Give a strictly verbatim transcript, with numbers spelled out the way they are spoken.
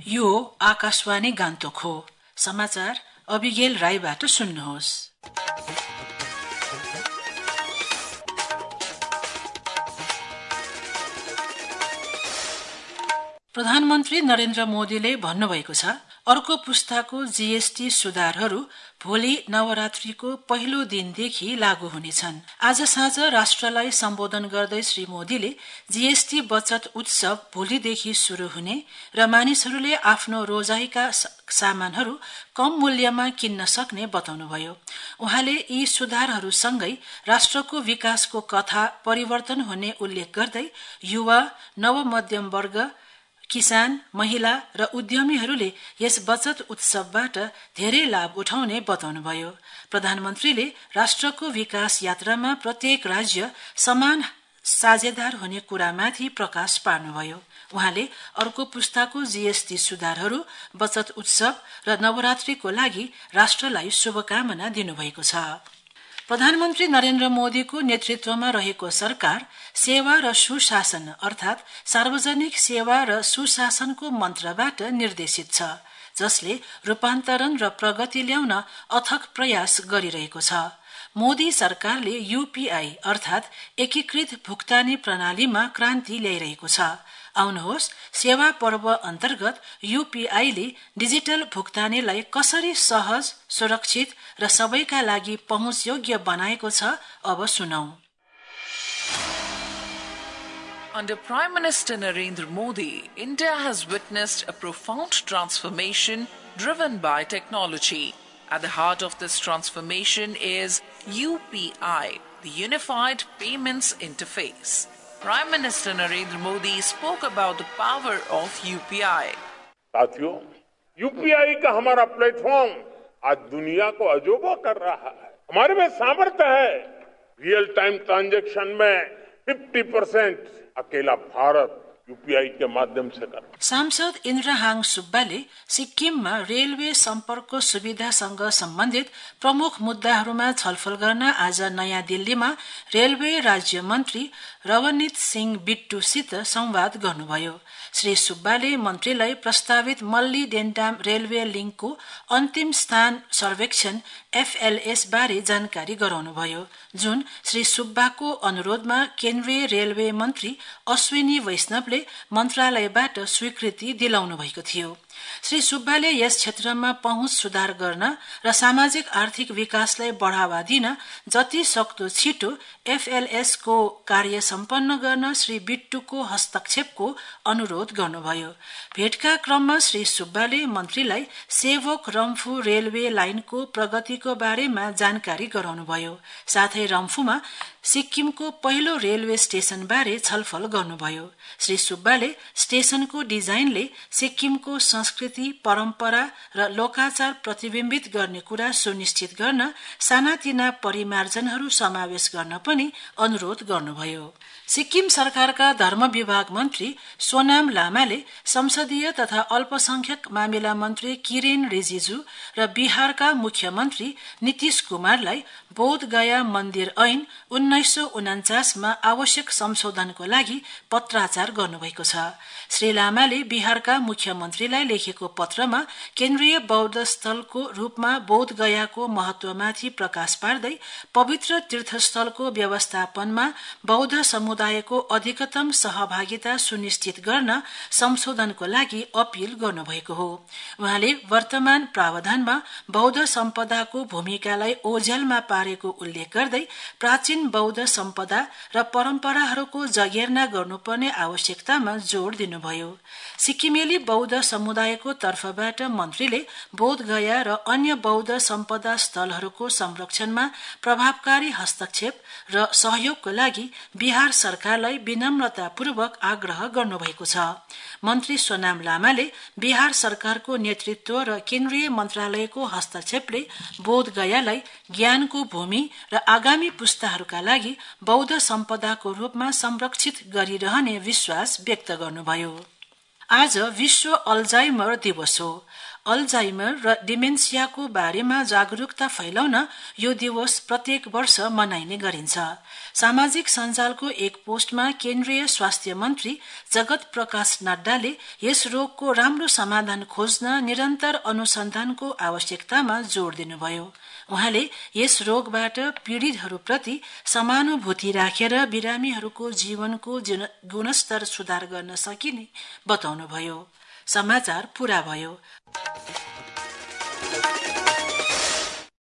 यो आकाशवाणी गान्तोक हो। समाचार अबिगेल राईबाट सुन्नुहोस्। प्रधानमन्त्री नरेन्द्र मोदीले भन्नुभएको छ, अर्को पुस्ताको जीएसटी सुधारहरू भोलि नवरात्रिको पहिलो दिनदेखि लागू हुनेछन्। आज साँझ राष्ट्रलाई सम्बोधन गर्दै श्री मोदीले जीएसटी बचत उत्सव भोलिदेखि शुरू हुने र मानिसहरूले आफ्नो रोजाइका सामानहरू कम मूल्यमा किन्न सक्ने बताउनुभयो। उहाँले यी सुधारहरूसँगै राष्ट्रको विकासको कथा परिवर्तन हुने उल्लेख गर्दै युवा, नवमध्यम वर्ग, किसान, महिला र उद्यमीहरूले यस बचत उत्सवबाट धेरै लाभ उठाउने बताउनुभयो। प्रधानमन्त्रीले राष्ट्रको विकास यात्रामा प्रत्येक राज्य समान साझेदार हुने कुरामाथि प्रकाश पार्नुभयो। उहाँले अर्को पुस्ताको जीएसटी सुधारहरू, बचत उत्सव र नवरात्रिको लागि राष्ट्रलाई शुभकामना दिनुभएको छ। प्रधानमन्त्री नरेन्द्र मोदीको नेतृत्वमा रहेको सरकार सेवा र सुशासन अर्थात सार्वजनिक सेवा र सुशासनको मन्त्रबाट निर्देशित छ, जसले रूपान्तरण र प्रगति ल्याउन अथक प्रयास गरिरहेको छ। मोदी सरकारले यूपीआई अर्थात एकीकृत भुक्तानी प्रणालीमा क्रान्ति ल्याइरहेको छ। आउनुहोस्, सेवा पर्व अन्तर्गत यूपीआईले डिजिटल भुक्तानीलाई कसरी सहज, सुरक्षित र सबैका लागि पहुँचयोग्य बनाएको छ, अब सुनौ। Under Prime Minister Narendra Modi, India has witnessed a profound transformation driven by technology. At the heart of this transformation is U P I, the Unified Payments Interface. Prime Minister Narendra Modi spoke about the power of U P I. साथियों, UPI का हमारा platform आज दुनिया को अजूबा कर रहा है। हमारे में सामर्थ्य है। रियल टाइम ट्रांजैक्शन में पचास परसेंट अकेला भारत यूपीआई के माध्यम से कर। सांसद इन्द्रहाङ सुब्बाले सिक्किममा रेलवे सम्पर्क सुविधासँग सम्बन्धित प्रमुख मुद्दाहरूमा छलफल गर्न आज नयाँ दिल्लीमा रेलवे राज्य मन्त्री रवनीत सिंह बिट्टूसित संवाद गर्नुभयो। श्री सुब्बाले मन्त्रीलाई प्रस्तावित मल्ली डेन्टाम रेलवे लिंकको अन्तिम स्थान सर्वेक्षण एफएलएस बारे जानकारी गराउनुभयो, जुन श्री सुब्बाको अनुरोधमा केन्द्रीय रेलवे मन्त्री अश्विनी वैष्णवले मन्त्रालयबाट स्वीकृति दिलाउनु भएको थियो। श्री सुब्बाले यस क्षेत्रमा पहुँच सुधार गर्न र सामाजिक आर्थिक विकासलाई बढ़ावा दिन जति सक्दो छिटो एफएलएस को कार्य सम्पन्न गर्न श्री बिट्टूको हस्तक्षेपको अनुरोध गर्नुभयो। भेटका क्रममा श्री सुब्बाले मन्त्रीलाई सेवक रम्फू रेलवे लाइनको प्रगतिको बारेमा जानकारी गराउनुभयो। साथै रम्फूमा सिक्किमको पहिलो रेलवे स्टेशन बारे छलफल गर्नुभयो। श्री सुब्बाले स्टेशनको डिजाइनले सिक्किमको संस्कृति, परम्परा र लोकाचार प्रतिबिम्बित गर्ने कुरा सुनिश्चित गर्न सानातिना परिमार्जनहरू समावेश गर्न पनि अनुरोध गर्नुभयो। सिक्किम सरकारका धर्म विभाग मन्त्री सोनाम लामाले संसदीय तथा अल्पसंख्यक मामिला मन्त्री किरेन रिजिजु र बिहारका मुख्यमन्त्री नीतीश कुमारलाई बोध गया मन्दिर ऐन उन्नाइस सौ उनाचास मा आवश्यक संशोधनको लागि पत्राचार गर्नुभएको छ। श्री लामाले बिहारका मुख्यमन्त्रीलाई लेखेको पत्रमा केन्द्रीय बौद्ध स्थलको रूपमा बोध गयाको महत्वमाथि प्रकाश पार्दै पवित्र तीर्थस्थलको व्यवस्थापनमा बौद्ध समुदायको अधिकतम सहभागिता सुनिश्चित गर्न संशोधनको लागि अपील गर्नुभएको हो। उहाँले वर्तमान प्रावधानमा बौद्ध सम्पदाको भूमिकालाई ओझेलमा पारेको उल्लेख गर्दै प्राचीन बौद्ध सम्पदा र परम्पराहरूको जगेर्ना गर्नुपर्ने आवश्यकतामा जोड़ दिनुभयो। सिक्किमेली बौद्ध समुदायको तर्फबाट मन्त्रीले बोध गया र अन्य बौद्ध सम्पदा स्थलहरूको संरक्षणमा प्रभावकारी हस्तक्षेप र सहयोगको लागि बिहार सरकारलाई विनम्रतापूर्वक आग्रह गर्नुभएको छ। मन्त्री सोनाम लामाले बिहार सरकारको नेतृत्व र केन्द्रीय मन्त्रालयको हस्तक्षेपले बोध गयालाई ज्ञानको भूमि र आगामी पुस्ताहरूका लागि बौद्ध सम्पदाको रूपमा संरक्षित गरिरहने विश्वास व्यक्त गर्नुभयो। आज विश्व अल्जाइमर दिवस हो। अल्जाइमर र डिमेन्सियाको बारेमा जागरूकता फैलाउन यो दिवस प्रत्येक वर्ष मनाइने गरिन्छ। सामाजिक सञ्जालको एक पोस्टमा केन्द्रीय स्वास्थ्य मन्त्री जगत प्रकाश नड्डाले यस रोगको राम्रो समाधान खोज्न निरन्तर अनुसन्धानको आवश्यकतामा जोड़ दिनुभयो। उहाँले यस रोगबाट पीड़ितहरूप्रति समानुभूति राखेर बिरामीहरूको जीवनको गुणस्तर सुधार गर्न सकिने बताउनुभयो। समाचार पूरा भयो।